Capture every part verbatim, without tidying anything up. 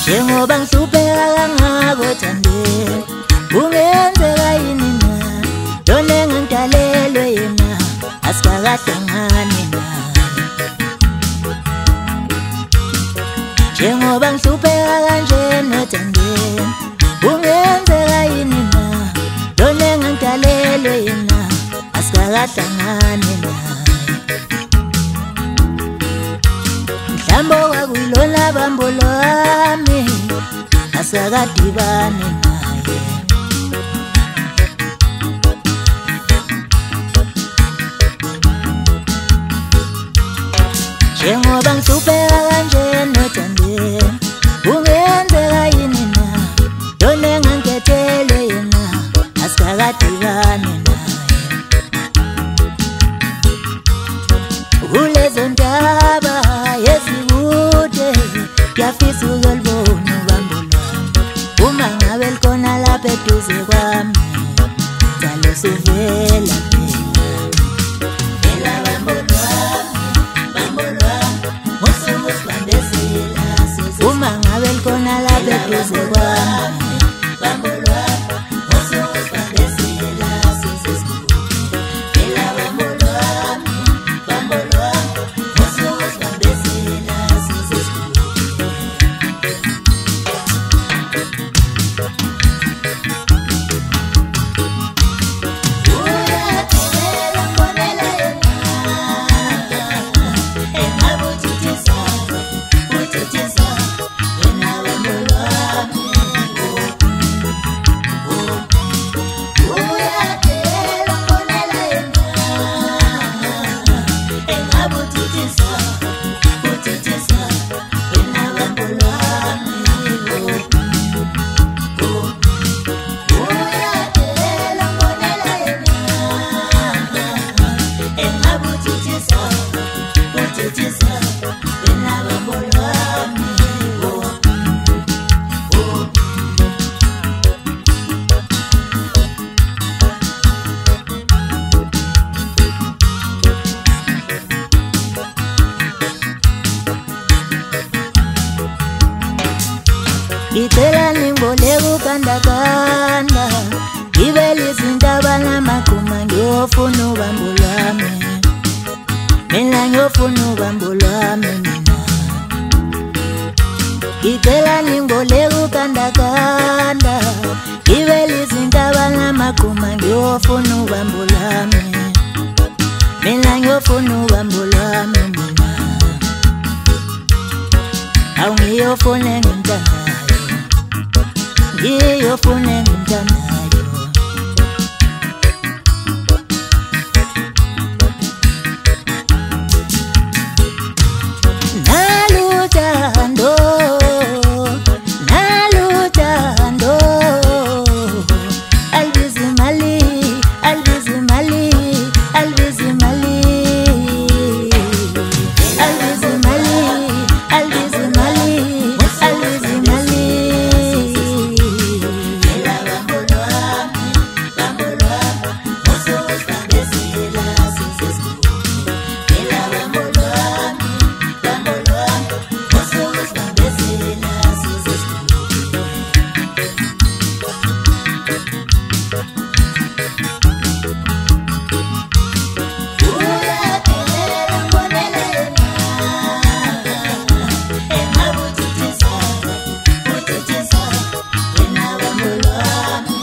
Njengoba ngihlupheka kangako Thandeni, kungenzeka yini na? Lona engangidalelwe yena asikakadangane naye. Njengoba ngihlupheka kanjena Thandeni, kungenzeka yini na? Lona engangidalelwe yena asikakadangane naye. Mhlambe kwakuyilona bambo lwami asikakadibane naye. Njengoba ngihlupheka kanjena Thandeni, kungenzeka yini na? Lona engangikhethelwe yena asikakadibane naye. Kulezo ndaba ezikude ngiyafisa ukulibona ubambo lwami. Uma ngabe likhona lapha eduze kwami, njalo suvela phela. Phela bambo lwami, bambo lwami, musuku sibambezela sisi. Uma ngabe likhona lapha eduze kwami, bambo lwami, musuku sibambezela sisi. Phela bambo lwami, bambo lwami, musuku sibambezela sisi. Ngicela ningibole ukukandakanda, ngibele izindaba namagquma ngiyofuna ubambo lwami. Mina ngiyofuna ubambo lwami mina. Ngicela ningibole ukukandakanda, ngibele izindaba namagquma ngiyofuna ubambo lwami. Mina ngiyofuna ubambo lwami mina. Awu ngiyofuna ngimthandayo, ngiyofuna ngimthandayo. Naluthando, naluthando, albizi mali, albizi mali, albizi mali, albizi mali, albizi mali, albizi mali. Phela bambo lwami, bambo lwami, musuku sibambezela sisi. Phela bambo lwami, bambo lwami, musuku sibambezela sisi. Uyaphela mbonela yena, engabutithisa, butithisa, wena bambo lwami.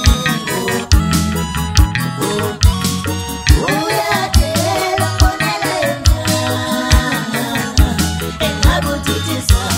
Uyaphela mbonela yena, engabutithisa,